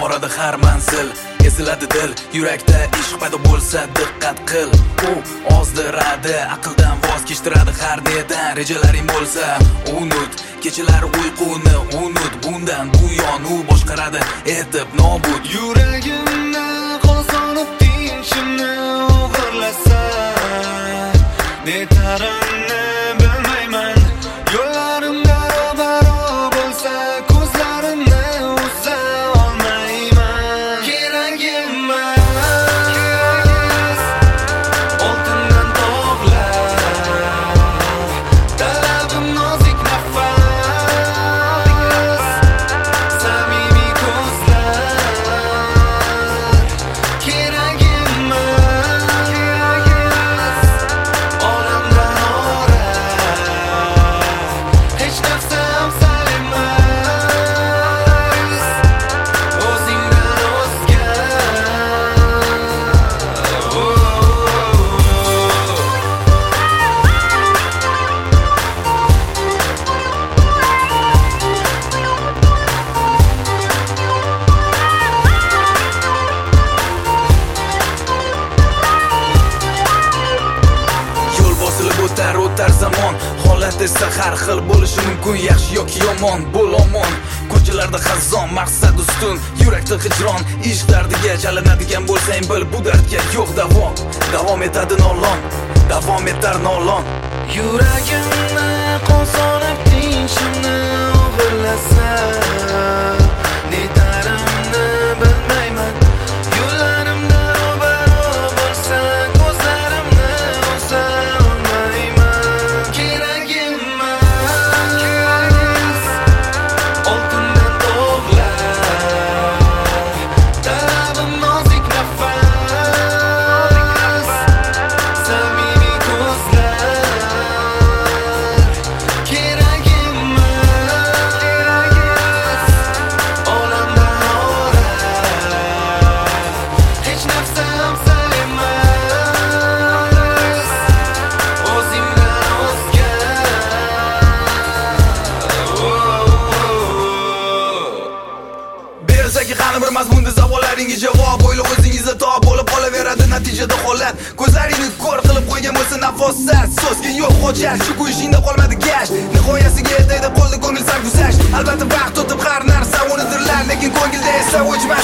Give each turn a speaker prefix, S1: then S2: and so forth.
S1: boradi har manzil. Eziladi dil, yurakda ishq paydo bo'lsa diqqat qil. U ozdiradi, aqldan voz kechtiradi har nedan. Rejalaring bo'lsa unut, kechalar uyquni unut. Bundan buyon u boshqaradi etib nobud.
S2: Yuragimni qozonib tinchimni o'g'irlasa, netarimni bilmayman. Yo'llarimda ro'baro bo'lsa, ko'zlarimni uza olmayman. Kerak emas oltindan tog'lar, talabim nozik nafas, samimiy ko'zlar. Kerak emas olamdan ora, hech narsa afzal emas o'zingdan o'zga.
S1: Yo'l bosilib o'tar zamon, holat esa har xil bo'lishi mumkin, yaxshi yoki yomon. Bo'l omon, ko'chalarda xazon, maqsad ustun, yurakda hijron. Ishq dardiga chalinadigan bo'lsang bil, bu dardga yo'q davom. Davom etadi nolon, davom etar nolon.
S2: Yuragimni qozonib tinchimni o'g'irlasa, netarimni bilmayman. Yo'llarimda ro'baro bo'lsa, ko'zlarimni uza olmayman. Kerak emas oltindan tog'lar, talabim nozik nafas, samimiy ko'zlar. Kerak emas olamdan ora, hech narsa afzal emas o'zingdan o'zga.
S1: Bersaki qani bir mazmunda savollaringa javob, o'ylab o'zingizda top bo'lib qolaveradi natijada holat. Ko'zlaringni ko'r qilib qo'ygan bo'lsa nafosat, so'zga yo'q hojat, shu ishingda qolmadi gash. Nihoyasiga yetaydi qo'lda ko'ngil sarguzasht. Albatta vaqt o'tib har narsa unutiladi, lekin ko'ngilda esa o'chmas